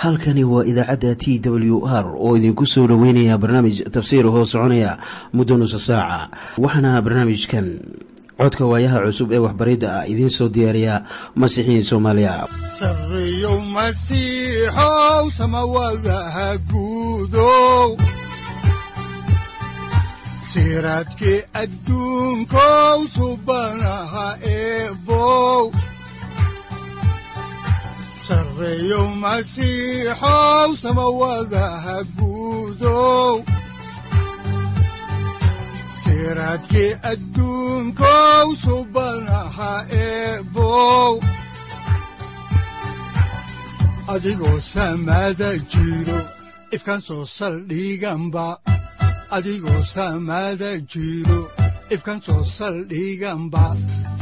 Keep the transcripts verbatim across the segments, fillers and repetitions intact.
halkani waa idaacadda T W R oo idinku soo dhaweynaya barnaamij tafsiir hoo soconaya muddo nusu saaca. Waxaana barnaamijkan codka waayaha cusub ee waxbaridda ah idin soo diyaariya Masiixiin Soomaaliya. Sarreeyo Masiixow samawadaha guudow, siraadkii adduunkow subanaha eebow. Sarreeyo Masiixow samawadaha guudow, siraadkii adduunkow subanaha eebow. Adigoo samada jiro ifkaan soo saldhiganba, adigoo samada jiro ifkaan soo saldhiganba.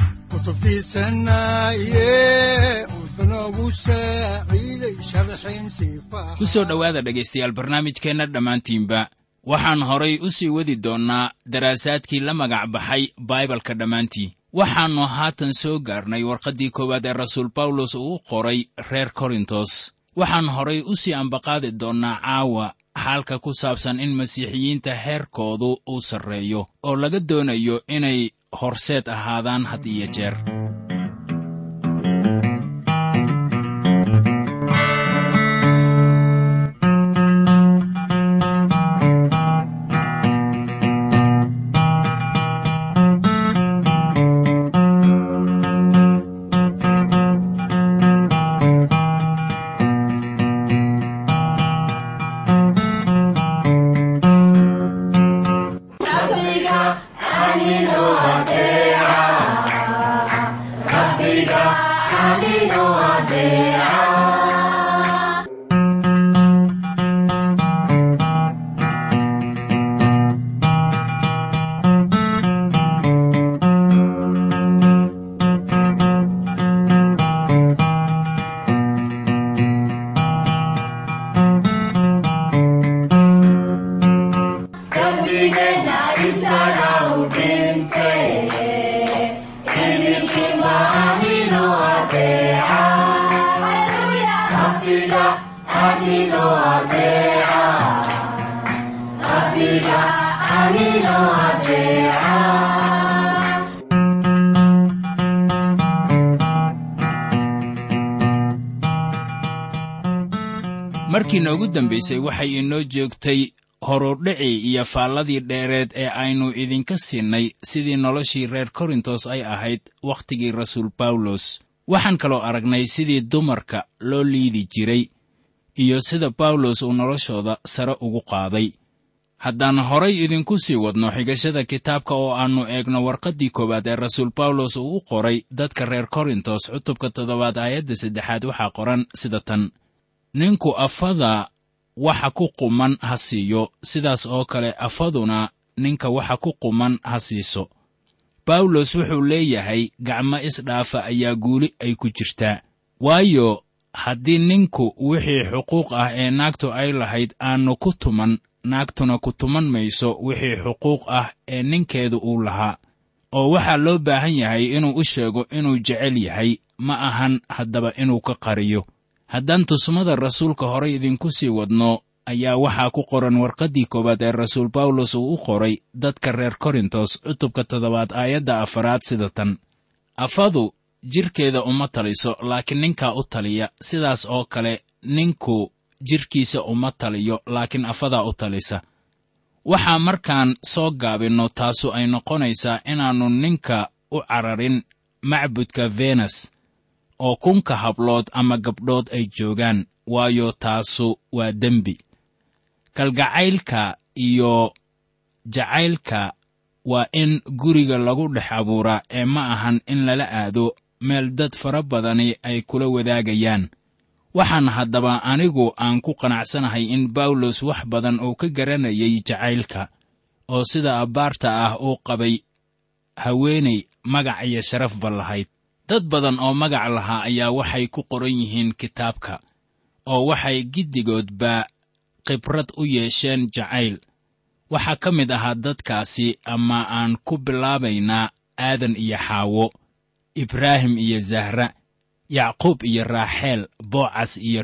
ku soo dhowaada dhegaystayaal barnaamijkeenna dhammaantiinba. waxaan horay u sii wadi doonnaa daraasaadkii la magac baxay baibalka dhammaantii. waxaannu haatan soo gaarnay warqaddii koowaad ee rasuul bawlos uu u qoray reer korintos. waxaan horay u sii ambaqaadi doonnaa caawa xaalka ku saabsan in masiixiyiinta heerkoodu uu sarreeyo oo laga doonayo inay horseed ahaadaan had iyo jeer. markii noogu dambaysay waxay inoo joogtay horudhicii iyo faalladii dheereed ee aynu idinka siinay sidii noloshii reer korintos ay ahayd wakhtigii rasuul bawlos. waxaan kaloo aragnay sidii dumarka loo liidi jiray iyo sida bawlos uu noloshooda sare ugu qaaday. haddaan horay idinku sii wadno xigashada kitaabka oo aannu eegno warqaddii koowaad ee rasuul bawlos uu u qoray dadka reer korintos cutubka toddobaad aayadda saddexaad waxaa qoran sida tan: ninku afada waxa ku quman ha siiyo, sidaas oo kale afaduna ninka waxa ku quman ha siiso. bawlos wuxuu leeyahay gacmo isdhaafa ayaa guuli ay ku jirtaa, waayo haddii ninku wixii xuquuq ah ee naagtu ay lahayd aannu ku tuman, naagtuna ku tuman mayso wixii xuquuq ah ee ninkeedu uu lahaa. oo waxaa loo baahan yahay inuu u sheego inuu jecel yahay, ma ahan haddaba inuu ka qariyo. haddaan tusmada rasuulka horay idinku sii wadno, ayaa waxaa ku qoran warqaddii koowaad ee rasuul bawlos uu u qoray dadka reer korintos cutubka toddobaad aayadda afaraad sida tan: afadu jidhkeeda uma taliso, laakiin ninkaa u taliya. sidaas oo kale ninku jidhkiisa uma taliyo, laakiin afadaa u talisa. waxaa markaan soo gaabinno taasu ay noqonaysaa inaannu ninka u cararin macbudka venas oo kunka hablood ama gabdhood ay joogaan, waayo taasu waa dembi. kalgacaylka iyo jacaylka waa in guriga lagu dhex abuuraa ee ma ahan in lala aado meel dad fara badani ay kula wadaagayaan. waxaan haddaba anigu aan ku qanacsanahay in bawlos wax badan uu ka garanayay jacaylka, oo sida abbaarta ah uu qabay haweenay magac iyo sharafba lahayd. dad badan oo magac lahaa ayaa waxay ku qoran yihiin kitaabka, oo waxay giddigoodba khibrad u yeesheen jacayl. waxaa ka mid ahaa dadkaasi ama aan ku bilaabaynaa aadan iyo xaawo, ibraahim iyo zahra, yacquub iyo raaxeel, boocas iyo ruud,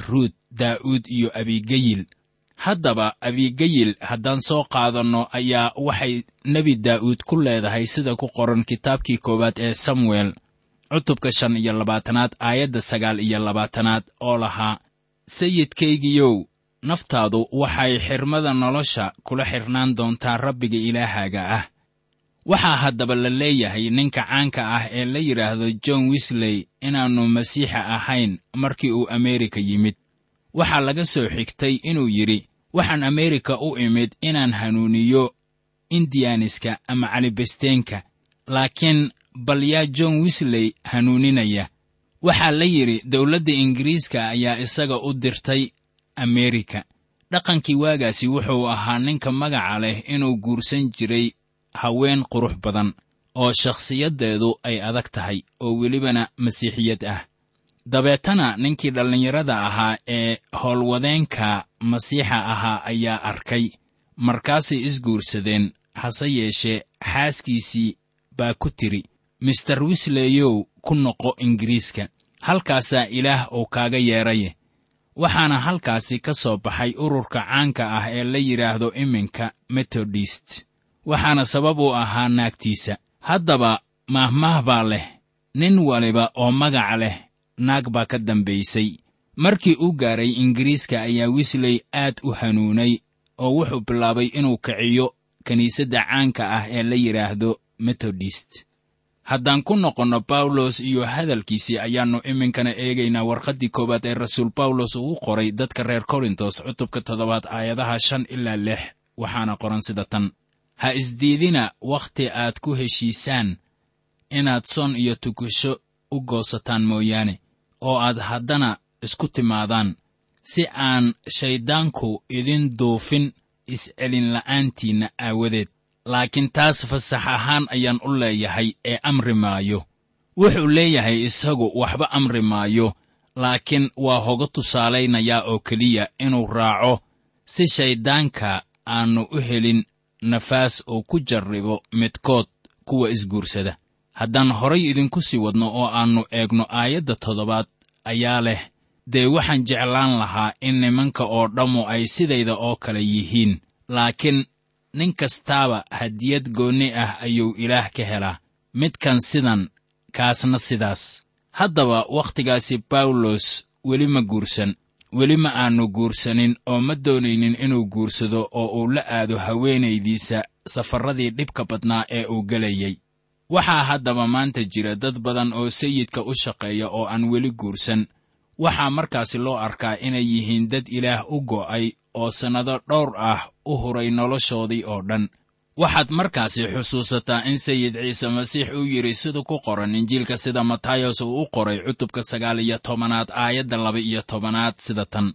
daa'uud iyo abigayil. haddaba abigayil haddaan soo qaadanno ayaa waxay nebi daa'uud ku leedahay sida ku qoran kitaabkii koowaad ee samuel cutubka shan iyo labaatanaad aayadda sagaal iyo labaatanaad oo lahaa, sayidkaygiyow, naftaadu waxay xirmada nolosha kula xirnaan doontaa rabbiga ilaahaaga ah. waxaa haddaba la leeyahay ninka caanka ah ee la yidhaahdo john wesley inaannu masiixa ahayn markii uu ameerika yimid. waxaa laga soo xigtay inuu yidhi, waxaan ameerika u imid inaan hanuuniyo indiyaaniska ama calibesteenka, laakiin bal yaa john wesley hanuuninaya. waxaa la yidhi dawladda ingiriiska ayaa isaga u dirtay ameerika. dhaqankii waagaasi wuxuu ahaa ninka magaca leh inuu guursan jiray haween qurux badan oo shakhsiyaddeedu ay adag tahay oo welibana masiixiyad ah. dabeetana ninkii dhallinyarada ahaa ee howlwadeenka masiixa ahaa ayaa arkay, markaasay isguursadeen. hase yeeshee xaaskiisii baa ku tidhi, mister wisleyow, ku noqo ingiriiska, halkaasaa ilaah uu kaaga yeedraye. waxaana halkaasi ka soo baxay ururka caanka ah ee la yidhaahdo iminka metodist, waxaana sabab u ahaa naagtiisa. haddaba mahmah baa leh, nin waliba oo magac leh naag baa ka dambaysay. markii uu gaaray ingiriiska ayaa wesley aad u hanuunay oo wuxuu bilaabay inuu kiciyo kiniisadda caanka ah ee la yidhaahdo metodist. haddaan ku noqonno bawlos iyo hadalkiisii ayaannu iminkana eegaynaa warqaddii koowaad ee rasuul bawlos uu qoray dadka reer korintos cutubka toddobaad aayadaha shan ilaa lix. waxaana qoran sida tan: ha isdiidina wakhti aad ku heshiisaan inaad son iyo tukasho u goosataan mooyaane, oo aad haddana isku timaadaan, si aan shayddaanku idin duufin iscelin la'aantiinna aawadeed. laakiin taas fasax ahaan ayaan u leeyahay ee amri maayo. wuxuu leeyahay isagu waxba amri maayo, laakiin waa hoga tusaalaynayaa oo keliya inuu raaco si shayddaanka aannu u helin nafaas uu ku jarribo midkood kuwa isguursada. haddaan horay idinku sii wadno oo aannu eegno aayadda toddobaad ayaa leh, dee waxaan jeclaan lahaa in nimanka oo dhammu ay sidayda oo kale yihiin, laakiin nin kastaaba hadiyad goonni ah ayuu ilaah ka helaa, midkan sidan, kaasna sidaas. haddaba wakhtigaasi bawlos weli ma guursan, weli ma aannu guursanin oo ma doonaynin inuu guursado oo uu la aado haweenaydiisa safarradii dhibka badnaa ee uu gelayey. waxaa haddaba maanta jira dad badan oo sayidka u shaqeeya oo aan weli guursan. waxaa markaasi loo arkaa inay yihiin dad ilaah u go'ay oo sannado dhowr ah u huray noloshoodii oo dhan. waxaad markaasi xusuusataa in sayid ciise masiix uu yidhi sida ku qoran injiilka sida matayos uu u qoray cutubka sagaal iyo tobanaad aayadda laba iyo tobanaad sida tan: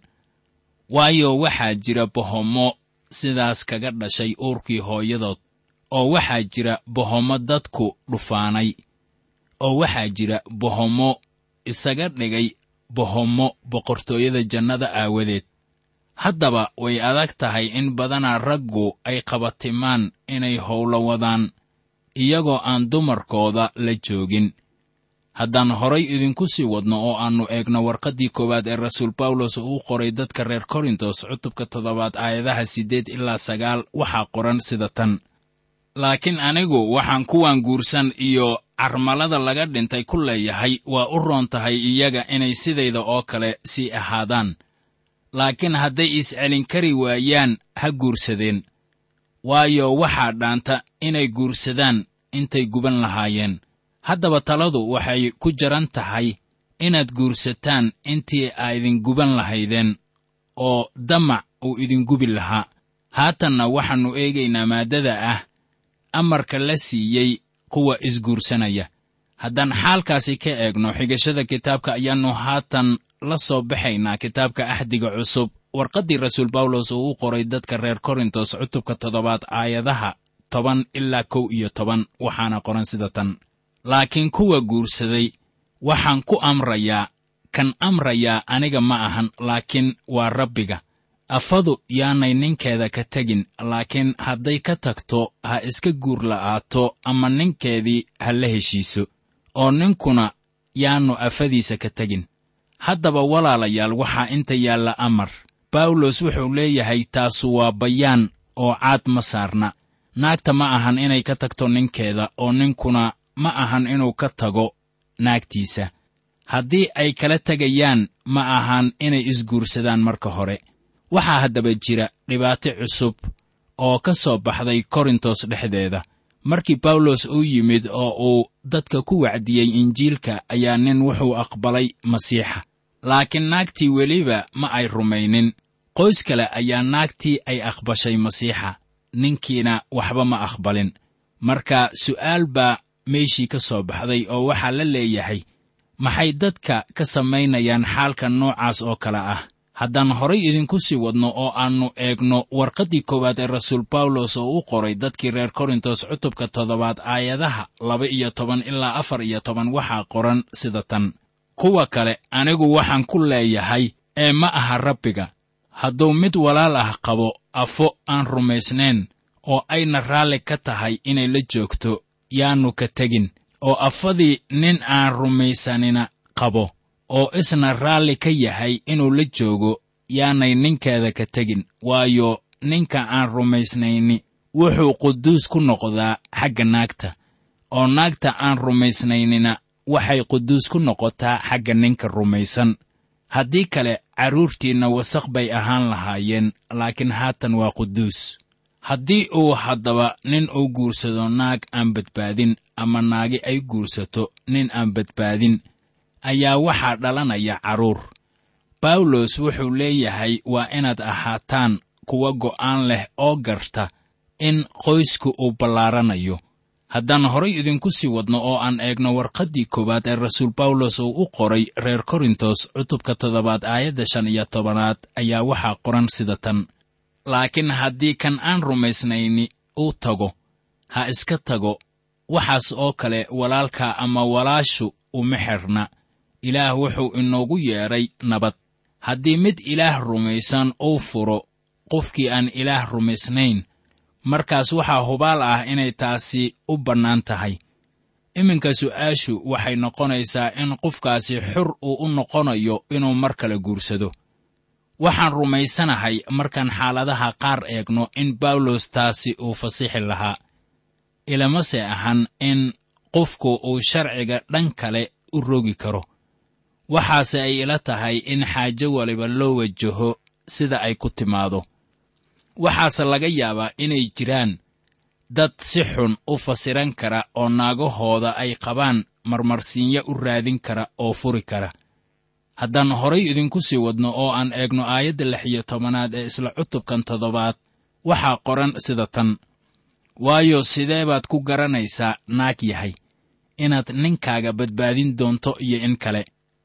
waayo waxaa jira bohommo sidaas kaga dhashay uurkii hooyadood, oo waxaa jira bohommo dadku dhufaanay, oo waxaa jira bohommo isaga dhigay bohommo boqortooyada jannada aawadeed. haddaba way adag tahay in badanaa raggu ay qabatimaan inay howlo wadaan iyagoo aan dumarkooda la joogin. haddaan horay idinku sii wadno oo aannu eegno warqaddii koowaad ee rasuul bawlos uu qoray dadka reer korintos cutubka toddobaad aayadaha siddeed ilaa sagaal, waxaa qoran sida tan: laakiin anigu waxaan kuwan guursan iyo carmalada laga dhintay ku leeyahay, waa u roon tahay iyaga inay sidayda oo kale sii ahaadaan. laakiin hadday iscelin kari waayaan ha guursadeen, waayo waxaa dhaanta inay guursadaan intay guban lahaayeen. haddaba taladu waxay ku jaran tahay inaad guursataan intii aydin guban lahaydeen oo damac uu idin gubi lahaa. haatanna waxaannu eegaynaa maaddada ah amarka la siiyey kuwa isguursanaya. haddaan xaalkaasi ka eegno xigashada kitaabka ayaannu haatan la soo baxaynaa kitaabka axdiga cusub, warqaddii rasuul bawlos uu u qoray dadka reer korintos cutubka toddobaad aayadaha toban ilaa kow iyo toban. waxaana qoran sida tan: laakiin kuwa guursaday waxaan ku amrayaa, kan amrayaa aniga ma ahan, laakiin waa Rabbiga. afadu yaanay ninkeeda ka tegin, laakiin hadday ka tagto ha iska guur la'aato ama ninkeedii ha la heshiiso, oo ninkuna yaannu afadiisa ka tegin. haddaba walaalayaal waxaa inta yaalla amar. bawlos wuxuu leeyahay taasu waa bayaan oo caad ma saarna. naagta ma ahan inay ka tagto ninkeeda, oo ninkuna ma ahan inuu ka tago naagtiisa. haddii ay kala tegayaan ma ahan inay isguursadaan marka hore. waxaa haddaba jira dhibaato cusub oo ka soo baxday korintos dhexdeeda. markii bawlos uu yimid oo uu dadka ku wacdiyey injiilka ayaa nin wuxuu aqbalay masiixa, laakiin naagtii weliba ma ay rumaynin. qoys kale ayaa naagtii ay aqbashay masiixa, ninkiina waxba ma aqbalin. marka su'aal baa meeshii ka soo baxday oo waxaa la leeyahay, maxay dadka ka samaynayaan xaalka noocaas oo kale ah? haddaan horay idinku sii wadno oo aannu eegno warqaddii koowaad ee rasuul bawlos oo u qoray dadkii reer korintos cutubka toddobaad aayadaha laba iyo toban ilaa afar iyo toban waxaa qoran sida tan: kuwa kale anigu waxaan ku leeyahay ee ma aha rabbiga, hadduu mid walaal ah qabo afo aan rumaysnayn oo ayna raalli ka tahay inay la joogto, yaannu ka tegin. oo afadii nin aan rumaysanina qabo oo isna raalli ka yahay inuu la joogo, yaanay ninkeeda ka tegin. waayo ninka aan rumaysnayni wuxuu quduus ku noqdaa xagga naagta, oo naagta aan rumaysnaynina waxay quduus ku noqotaa xagga ninka rumaysan. haddii kale carruurtiinna wasakh bay ahaan lahaayeen, laakiin haatan waa quduus. haddii uu haddaba nin uu guursado naag aan badbaadin, ama naagi ay guursato nin aan badbaadin, ayaa waxaa dhalanaya carruur. bawlos wuxuu leeyahay waa inaad ahaataan kuwa go'aan leh oo garta in qoysku uu ballaaranayo. haddaan horay idinku sii wadno oo aan eegno warqaddii koowaad ee rasuul bawlos uu u qoray reer korintos cutubka toddobaad aayadda shan iyo tobanaad ayaa waxaa qoran sida tan: laakiin haddii kan aan rumaysnayni uu tago, ha iska tago. waxaas oo kale walaalka ama walaashu uma xirna. ilaah wuxuu inoogu yeedhay nabad. haddii mid ilaah rumaysan uu furo qofkii aan ilaah rumaysnayn, markaas waxaa hubaal ah inay taasi u bannaan tahay. iminka su'aashu waxay noqonaysaa in qofkaasi xur uu u noqonayo inuu mar kale guursado. waxaan rumaysanahay markaan xaaladaha qaar eegno in bawlos taasi uu fasixi lahaa. ilamase ahan in qofku uu sharciga dhan kale u rogi karo. waxaase ay ila tahay in xaajo waliba loo wajaho sida ay ku timaado. waxaase laga yaabaa inay jiraan dad si xun u fasiran kara oo naagahooda ay qabaan marmarsiinyo u raadin kara oo furi kara. haddaan horay idinku sii wadno oo aan eegno aayadda lix iyo tobanaad ee isla cutubkan toddobaad, waxaa qoran sida tan: waayo sidee baad ku garanaysaa, naag yahay, inaad ninkaaga badbaadin doonto iyo in kale?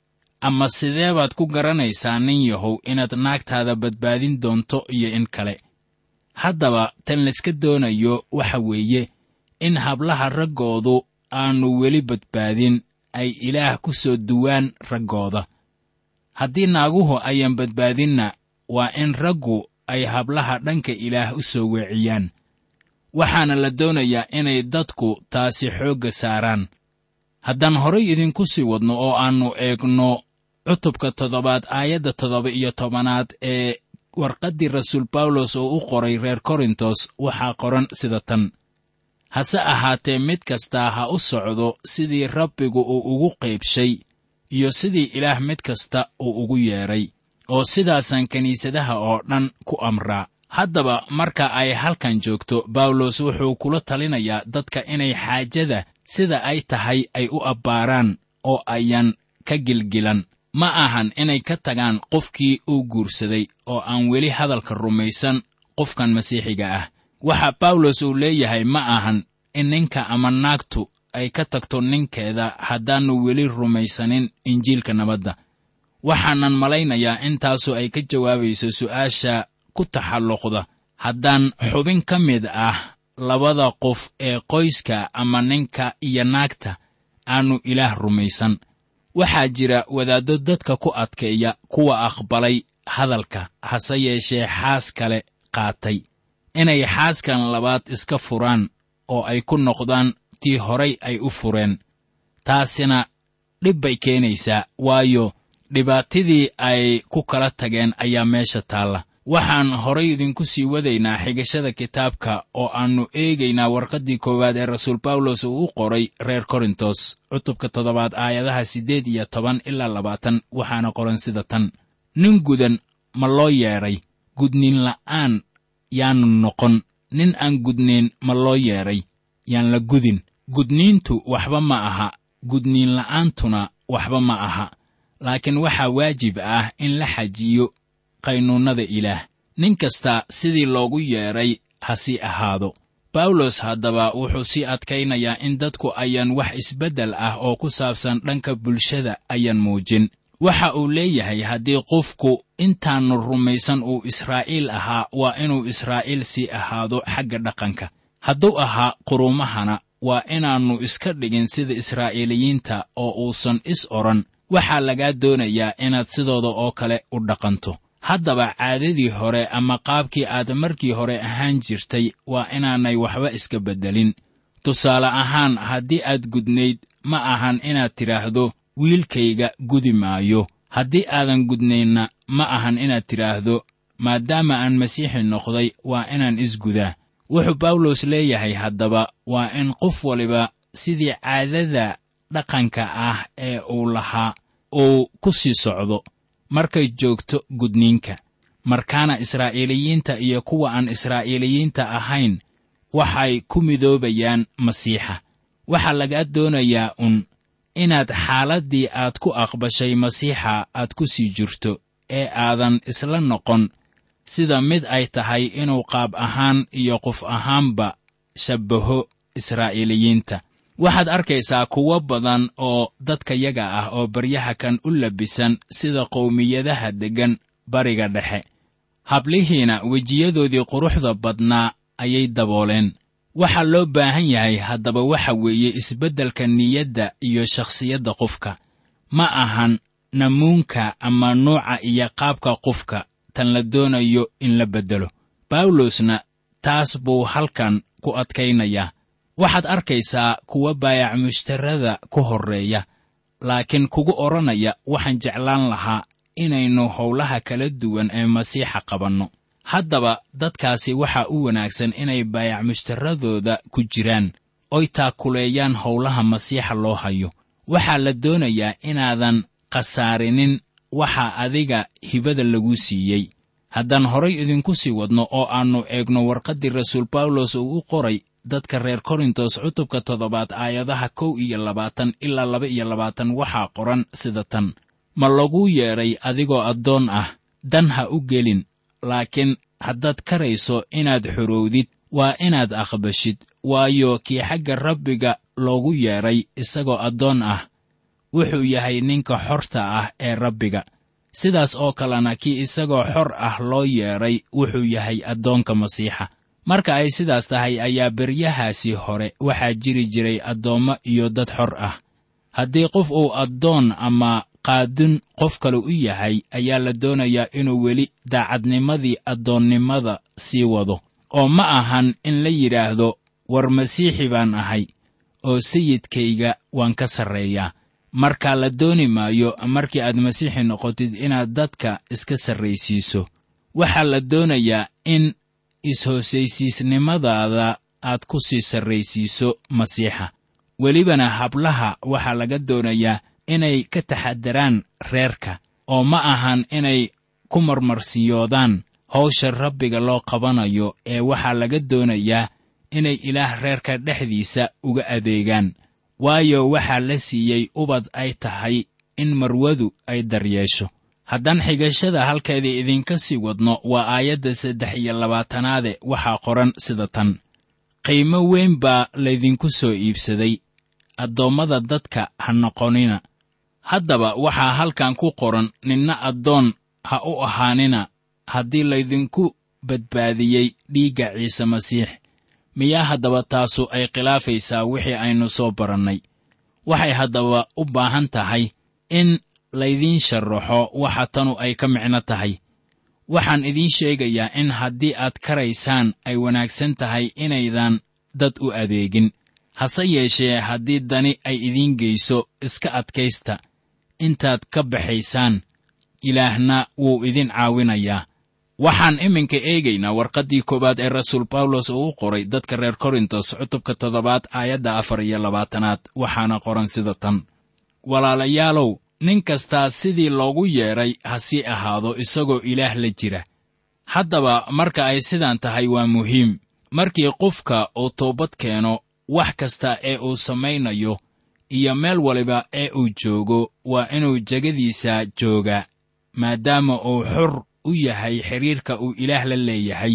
ama sidee baad ku garanaysaa nin yahow inaad naagtaada badbaadin doonto iyo in kale? haddaba tan layska doonayo waxa weeye in hablaha raggoodu aannu weli badbaadin ay ilaah ku soo duwaan raggooda. haddii naaguhu ayaan badbaadinna, waa in raggu ay hablaha dhanka ilaah u soo weeciyaan. waxaana la doonayaa inay dadku taasi xoogga saaraan. haddaan horay idinku sii wadno oo aannu eegno cutubka toddobaad aayadda toddoba iyo tobanaad ee warqaddii rasuul bawlos oo u qoray reer korintos, waxaa qoran sida tan: hase ahaatee mid kastaa ha u socdo sidii rabbigu uu ugu qaybshay, iyo sidii ilaah mid kasta uu ugu yeedhay, oo sidaasaan kiniisadaha oo dhan ku amraa. haddaba marka ay halkan joogto, bawlos wuxuu kula talinayaa dadka inay xaajada sida ay tahay ay u abbaaraan oo ayan ka gilgilan. ma ahan inay ka tagaan qofkii uu guursaday oo aan weli hadalka rumaysan qofkan masiixiga ah. waxa bawlos uu leeyahay ma ahan in ninka ama naagtu ay ka tagto ninkeeda haddaannu weli rumaysanin injiilka nabadda. waxaanan malaynayaa intaasu ay ka jawaabayso su'aasha ku taxalluqda haddaan xubin ka mid ah labada qof ee qoyska ama ninka iyo naagta aannu ilaah rumaysan. waxaa jira wadaaddo dadka ku adkeeya kuwa aqbalay hadalka, hase yeeshee xaas kale qaatay, inay xaaskan labaad iska furaan oo ay ku noqdaan tii horay ay u fureen. taasina dhib bay keenaysaa, waayo dhibaatadii ay ku kala tageen ayaa meesha taalla. waxaan horay idinku sii wadaynaa xigashada kitaabka oo aannu eegaynaa warqaddii koowaad ee rasuul bawlos uu u qoray reer korintos cutubka toddobaad aayadaha siddeed iyo toban ilaa labaatan waxaana qoran sida tan: nin gudan ma loo yeedhay, gudniin la'aan yaanu noqon. nin aan gudnayn ma loo yeedhay, yaan la gudin. gudniintu waxba ma aha, gudniin la'aantuna waxba ma aha, laakiin waxaa waajib ah in la xajiyo qaynuunnada ilaah. nin kasta sidii loogu yeedhay ha sii ahaado. bawlos haddaba wuxuu sii adkaynayaa in dadku ayaan wax isbeddel ah oo ku saabsan dhanka bulshada ayaan muujin. waxa uu leeyahay haddii qofku intaannu rumaysan uu israa'iil ahaa, waa inuu israa'iil sii ahaado xagga dhaqanka. hadduu ahaa quruumahana, waa inaannu iska dhigin sida israa'iiliyiinta oo uusan is odhan waxaa lagaa doonayaa inaad sidooda oo kale u dhaqanto. haddaba caadadii hore ama qaabkii aad markii hore ahaan jirtay waa inaanay waxba iska beddelin. tusaale ahaan, haddii aad gudnayd ma ahan inaad tidhaahdo wiilkayga gudi maayo. haddii aadan gudnaynna ma ahan inaad tidhaahdo maadaama aan masiixi noqday waa inaan isgudaa. wuxuu bawlos leeyahay haddaba waa in qof waliba sidii caadada dhaqanka ah ee uu lahaa uu ku sii socdo markay joogto gudniinka. markaana israa'iiliyiinta iyo kuwa aan israa'iiliyiinta ahayn waxay ku midoobayaan masiixa. waxaa lagaa doonayaa un inaad xaaladdii aad ku aqbashay masiixa aad ku sii jirto, ee aadan isla noqon sida mid ay tahay inuu qaab ahaan iyo qof ahaanba shabbaho israa'iiliyiinta. waxaad arkaysaa kuwo badan oo dadkayaga ah oo baryaha kan u labisan sida qowmiyadaha deggan bariga dhexe. hablihiina wejiyadoodii quruxda badnaa ayay dabooleen. waxaa loo baahan yahay haddaba waxa weeye isbeddelka niyadda iyo shakhsiyadda qofka, ma ahan namuunka ama nuuca iyo qaabka qofka tan la doonayo in la beddelo. bawlosna taas buu halkan ku adkaynayaa. waxaad arkaysaa kuwa baayac mushtarada ku horreeya, laakiin kugu odhanaya waxaan jeclaan lahaa inaynu howlaha kala duwan ee masiixa qabanno. haddaba dadkaasi waxaa u wanaagsan inay baayac mushtaradooda ku jiraan, oy taakuleeyaan howlaha masiixa loo hayo. waxaa la doonayaa inaadan khasaarinin waxa adiga hibada lagu siiyey. haddaan horay idinku sii wadno oo aannu eegno warqaddii rasuul bawlos uu u qoray dadka reer korintos cutubka toddobaad aayadaha kow iyo labaatan ilaa laba iyo labaatan waxaa qoran sida tan: ma laguu yeedhay adigoo addoon ah, dan ha u gelin. laakiin haddaad karayso inaad xorowdid, waa inaad aqbashid, waayo kii xagga rabbiga loogu yeedhay isagoo addoon ah wuxuu yahay ninka xorta ah ee rabbiga. sidaas oo kalena kii isagoo xor ah loo yeedhay wuxuu yahay addoonka masiixa. marka ay sidaas tahay ayaa beryahaasii hore waxaa jiri jiray addoommo iyo dad xor ah. haddii qof uu addoon ama qaadun qof kale u yahay, ayaa la doonayaa inuu weli daacadnimadii addoonnimada sii wado, oo ma ahan in la yidhaahdo war masiixi baan ahay oo sayidkayga waan ka sarreeyaa. markaa la dooni maayo markii aad masiixi noqotid inaad dadka iska sarraysiiso. waxaa la doonayaa in is-hoosaysiisnimadaada aad ku sii sarraysiiso masiixa. welibana hablaha waxaa laga doonayaa inay ka taxadaraan reerka, oo ma ahan inay ku marmarsiyoodaan hawsha rabbiga loo qabanayo, ee waxaa laga doonayaa inay ilaah reerka dhexdiisa uga adeegaan. waayo waxaa la siiyey ubad ay tahay in marwadu ay daryeesho. haddaan xigashada halkeedii idinka sii wadno, waa aayadda saddex iyo labaatanaade waxaa qoran sida tan: qiimo weyn baa laydinku soo iibsaday, addoommada dadka ha noqonina. haddaba waxaa halkan ku qoran ninna addoon ha u ahaanina haddii laydinku badbaadiyey dhiigga ciise masiix. miyaa haddaba taasu ay khilaafaysaa wixii aynu soo barannay? waxay haddaba u baahan tahay in laydiin sharaxo waxa tanu ay ka micno tahay. waxaan idiin sheegayaa in haddii aad karaysaan ay wanaagsan tahay inaydan dad u adeegin. hase yeeshee haddii dani ay idiin geyso, iska adkaysta, intaad ka baxaysaan, ilaahna wuu idin caawinayaa. waxaan iminka eegaynaa warqaddii koowaad ee rasuul bawlos uu u qoray dadka reer korintos cutubka toddobaad aayadda afar iyo labaatanaad, waxaana qoran sida tan: walaalayaalow, nin kastaa sidii loogu yeedhay ha sii ahaado isagoo ilaah la jira. haddaba marka ay sidaan tahay waa muhiim. markii qofka uu toobad keeno, wax kasta ee uu samaynayo iyo meel waliba ee uu joogo waa inuu jegadiisa joogaa, maadaama uu xor u yahay xidhiirka uu ilaah la leeyahay.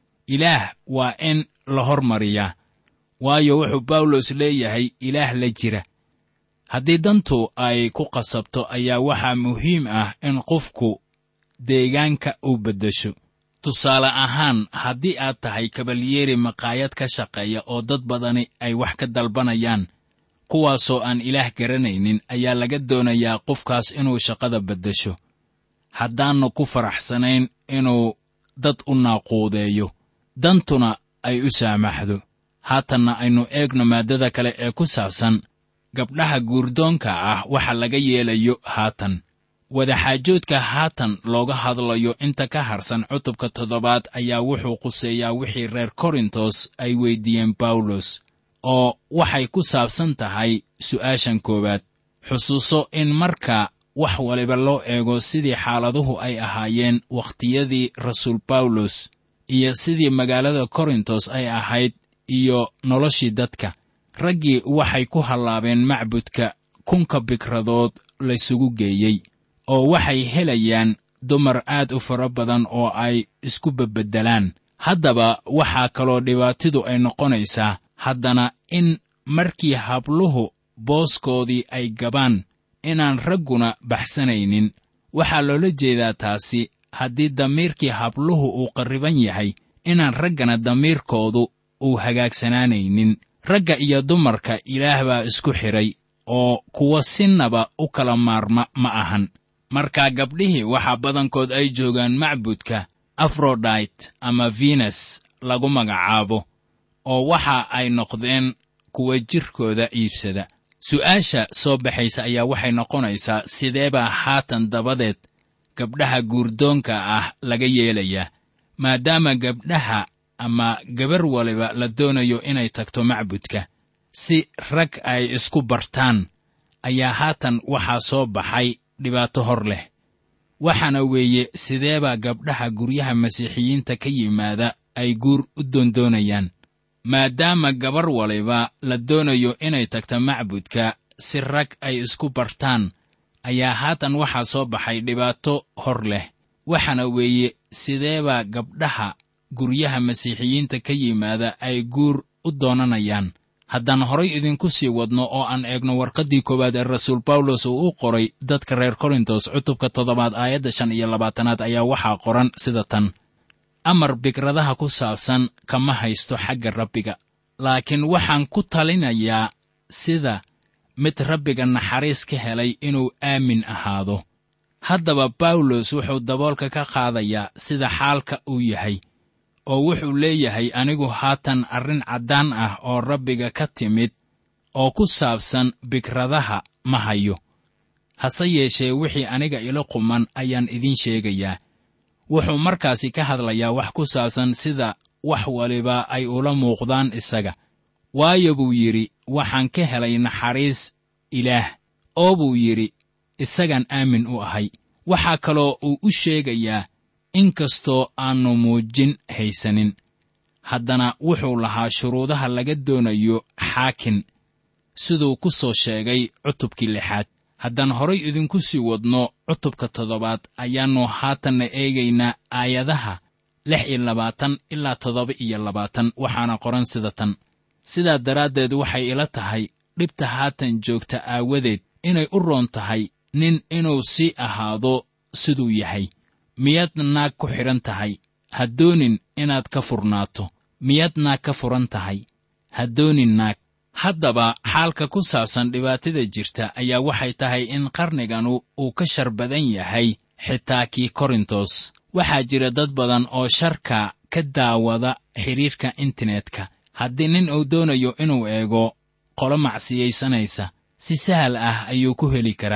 ilaah waa in la hormariyaa, waayo wuxuu bawlos leeyahay ilaah la jira. haddii dantu ay ku qasabto ayaa waxaa muhiim ah in qofku deegaanka uu beddesho. tusaale ahaan, haddii aad tahay kabalyeeri maqaayad ka shaqeeya oo dad badani ay wax ka dalbanayaan, kuwaasoo aan ilaah garanaynin, ayaa laga doonayaa qofkaas inuu shaqada beddesho. haddaannu ku faraxsanayn inuu dad u naaquudeeyo, dantuna ay u saamaxdo. haatanna aynu eegno maaddada kale ee ku saabsan gabdhaha guurdoonka ah waxa laga yeelayo haatan. wadaxaajoodka haatan looga hadlayo inta ka harsan cutubka toddobaad ayaa wuxuu quseeyaa wixii reer korintos ay weyddiiyeen bawlos, oo waxay ku saabsan tahay su'aashan koowaad. xusuuso in marka wax waliba loo eego sidii xaaladuhu ay ahaayeen wakhtiyadii rasuul bawlos, iyo sidii magaalada korintos ay ahayd, iyo noloshii dadka, raggii waxay ku hallaabeen macbudka kunka bikradood laysugu geeyey, oo waxay helayaan dumar aad u fara badan oo ay isku bebbeddelaan. haddaba waxaa kaloo dhibaatidu ay noqonaysaa haddana in markii habluhu booskoodii ay gabaan, inaan ragguna baxsanaynin. waxaa loola jeedaa taasi haddii damiirkii habluhu uu qarriban yahay, inaan raggana damiirkoodu uu hagaagsanaanaynin. ragga iyo dumarka ilaah baa isku xidhay, oo kuwa sinnaba u kala maarma ma ahan. markaa gabdhihii waxaa badankood ay joogaan macbudka afrodite ama venus lagu magacaabo, oo waxa ay noqdeen kuwa jirkooda iibsada. su'aasha soo baxaysa ayaa waxay noqonaysaa, sidee baa haatan dabadeed gabdhaha guurdoonka ah laga yeelayaa, maadaama gabdhaha ama gabar waliba la doonayo inay tagto macbudka si rag ay isku bartaan? ayaa haatan waxaa soo baxay dhibaato hor leh. waxaana weeye, sidee baa gabdhaha guryaha masiixiyiinta ka yimaada ay guur u doondoonayaan? maadaama gabar waliba la doonayo inay tagto macbudka si rag ay isku bartaan, ayaa haatan waxaa soo baxay dhibaato hor leh. waxaana weeye, sidee baa gabdhaha guryaha masiixiyiinta ka yimaada ay guur u doonanayaan? haddaan horay idinku sii wadno oo aan eegno warqaddii koowaad ee rasuul bawlos uu u qoray dadka reer korintos cutubka toddobaad aayadda shan iyo labaatanaad ayaa waxaa qoran sida tan: amar bikradaha ku saabsan kama haysto xagga rabbiga, laakiin waxaan ku talinayaa sida mid rabbiga naxariis ka helay inuu aamin ahaado. haddaba bawlos wuxuu daboolka ka qaadayaa sida xaalka uu yahay, oo wuxuu leeyahay, anigu haatan arrin caddaan ah oo rabbiga ka timid oo ku saabsan bikradaha ma hayo. hase yeeshee wixii aniga ila quman ayaan idiin sheegayaa. wuxuu markaasi ka hadlayaa wax ku saabsan sida wax waliba ay ula muuqdaan isaga. waayo buu yidhi, waxaan ka helay naxariis ilaah, oo buu yidhi, isagaan aamin u ahay. waxaa kaloo uu u sheegayaa in kastoo aannu muujin haysanin, haddana wuxuu lahaa shuruudaha laga doonayo xaakin, siduu ku soo sheegay cutubkii lixaad. haddaan horay idinku sii wadno cutubka toddobaad, ayaannu haatanna eegaynaa aayadaha lix iyo labaatan ilaa toddoba iyo labaatan, waxaana qoran sida tan: sidaa daraaddeed waxay ila tahay dhibta haatan joogta aawadeed inay u roon tahay nin inuu sii ahaado siduu yahay. miyaad naag ku xidhan tahay? ha doonin inaad ka furnaato. miyaad naag ka furan tahay? ha doonin naag. haddaba xaalka ku saabsan dhibaatada jirta ayaa waxay tahay in qarniganu uu ka shar badan yahay xitaa kii korintos. waxaa jira dad badan oo sharka ka daawada xidhiirka internetka. haddii nin uu doonayo inuu eego qolo macsiyaysanaysa, si sahal ah ayuu ku heli karaa.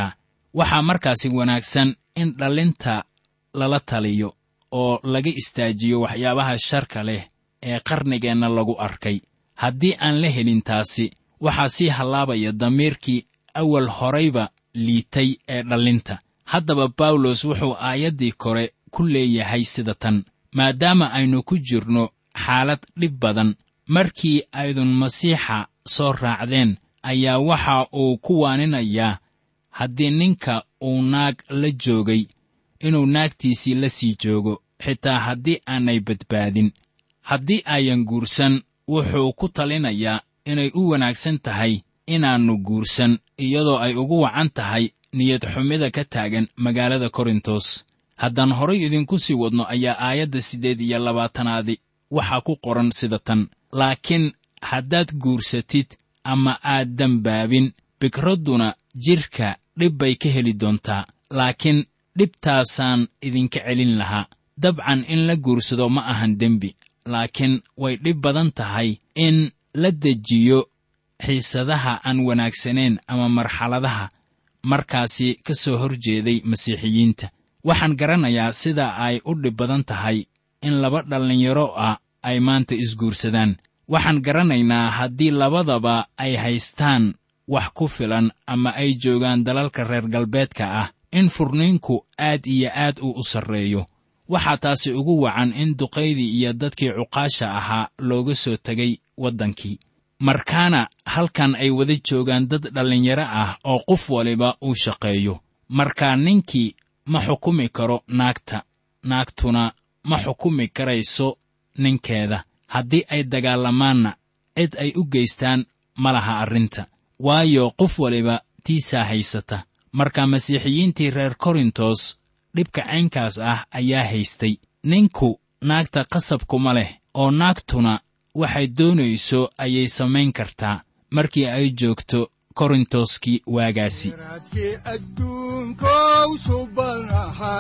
waxaa markaasi wanaagsan in dhallinta lala taliyo oo laga istaajiyo waxyaabaha sharka leh ee qarnigeenna lagu arkay. haddii aan la helin taasi, waxaa sii hallaabaya damiirkii awal horayba liitay ee dhallinta. haddaba bawlos wuxuu aayaddii kore ku leeyahay sida tan: maadaama aynu ku jirno xaalad dhib badan, markii aydun masiixa soo raacdeen, ayaa waxa uu ku waaninayaa haddii ninka uu naag la joogay inuu naagtiisii la sii joogo, xitaa haddii aanay badbaadin. haddii ayan guursan, wuxuu ku talinayaa inay u wanaagsan tahay inaannu guursan, iyadoo ay ugu wacan tahay niyad xumida ka taagan magaalada korintos. haddaan horay idinku sii wadno ayaa aayadda siddeed iyo labaatanaadi waxaa ku qoran sida tan: laakiin haddaad guursatid ama aad dembaabin, bikradduna jidhka dhib bay ka heli doontaa, laakiin dhibtaasaan idinka celin lahaa. dabcan in la guursado ma ahan dembi, laakiin way dhib badan tahay in la dejiyo xiisadaha aan wanaagsanayn ama marxaladaha markaasi ka soo hor jeeday masiixiyiinta. waxaan garanayaa sida ay u dhib badan tahay in laba dhallinyaro ah ay maanta isguursadaan. waxaan garanaynaa haddii labadaba ay haystaan wax ku filan ama ay joogaan dalalka reer galbeedka ah, in furniinku aad iyo aad uu u sarreeyo. waxaa taasi ugu wacan in duqaydii iyo dadkii cuqaasha ahaa looga soo tegay waddankii. markaana halkan ay wada joogaan dad dhallinyaro ah oo qof waliba uu shaqeeyo. markaa ninkii ma xukumi karo naagta, naagtuna ma xukumi karayso ninkeeda. haddii ay dagaalamaanna, cid ay u geystaan ma laha arrinta, waayo qof waliba tiisaa haysata. marka masiixiyiintii reer korintos dhibka caynkaas ah ayaa haystay. ninku naagta qasabkuma leh, oo naagtuna waxay doonayso ayay samayn kartaa markii ay joogto korintoskii waagaasi. raadkii adduunkow subanaha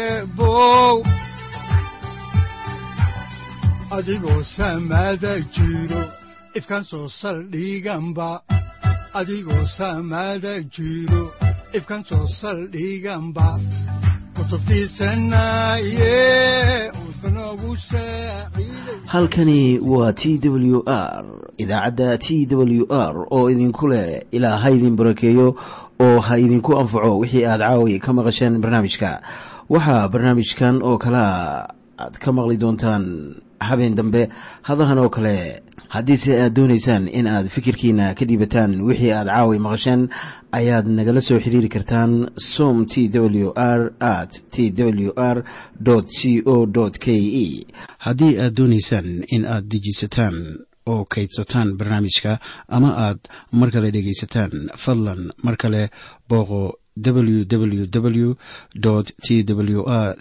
eebow, adigoo samaada jiro ifkaan soo saldhiganba, adigoo samaada jiro ifkaan soo saldhiganba. halkani waa t w r, idaacadda t w r oo idinku leh ilaa ha idin barakeeyo oo ha idinku anfaco wixii aad caawi ka maqasheen barnaamijka. waxaa barnaamijkan oo kalea aad ka maqli doontaan habeen dambe hadahan oo kale. haddiise aad doonaysaan in aad fikirkiina ka dhiibataan wixii aad caawi maqasheen, ayaad nagala soo xiriiri kartaan som t w r at t w r c o k e. haddii aad doonaysaan in aad dejisataan oo kaydsataan barnaamijka ama aad mar kale dhegaysataan, fadlan mar kale booqo w w w t w r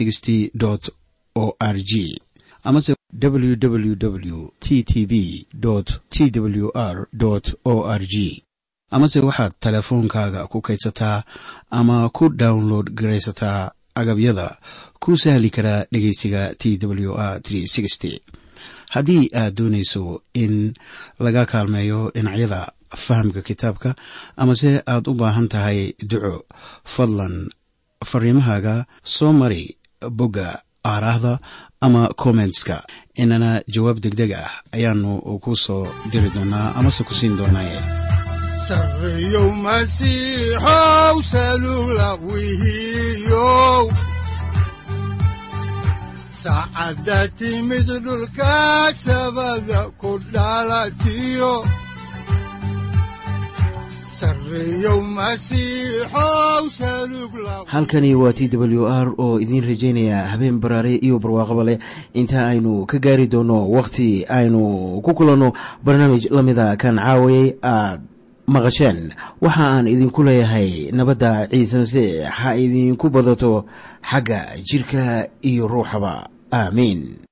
o r g amase w w w t t b t w r o r g. amase waxaad teleefoonkaaga ku kaydsataa ama ku download garaysataa agabyada ku sahli karaa dhegaysiga t w r haddii aad doonayso in laga kaalmeeyo dhinacyada fahamka kitaabka, amase aad u baahan tahay duco, fadlan fariimahaaga soo mari bogga aaraahda ama commentska, inana jawaab degdeg ah ayaanu ku soo diri doonaa amase ku siin doonaaye. sarreyow masiixow salugla wihiyow, saacadda timid dhulka sabada ku dhalatiyo. halkani waa t w r oo idiin rajaynaya habeen baraare iyo barwaaqaba leh, inta aynu ka gaari doono wakhti aynu ku kulanno barnaamij la mida kan caawayay aad maqasheen. waxa aan idinku leeyahay nabadda ciise masiix ha idinku badato xagga jidhka iyo ruuxaba. aamiin.